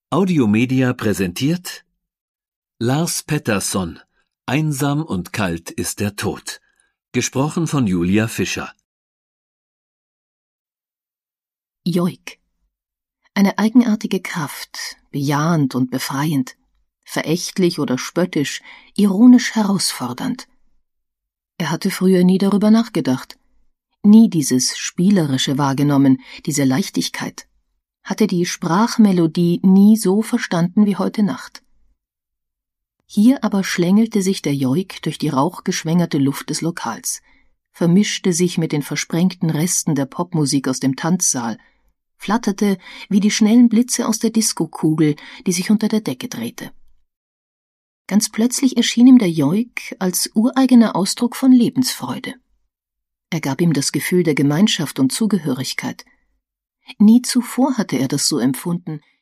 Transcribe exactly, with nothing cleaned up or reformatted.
Audiomedia präsentiert Lars Pettersson, Einsam und kalt ist der Tod. Gesprochen von Julia Fischer. Joik. Eine eigenartige Kraft, bejahend und befreiend, verächtlich oder spöttisch, ironisch herausfordernd. Er hatte früher nie darüber nachgedacht, nie dieses Spielerische wahrgenommen, diese Leichtigkeit, hatte die Sprachmelodie nie so verstanden wie heute Nacht. Hier aber schlängelte sich der Joik durch die rauchgeschwängerte Luft des Lokals, vermischte sich mit den versprengten Resten der Popmusik aus dem Tanzsaal, flatterte wie die schnellen Blitze aus der Diskokugel, die sich unter der Decke drehte. Ganz plötzlich erschien ihm der Joik als ureigener Ausdruck von Lebensfreude. Er gab ihm das Gefühl der Gemeinschaft und Zugehörigkeit. Nie zuvor hatte er das so empfunden,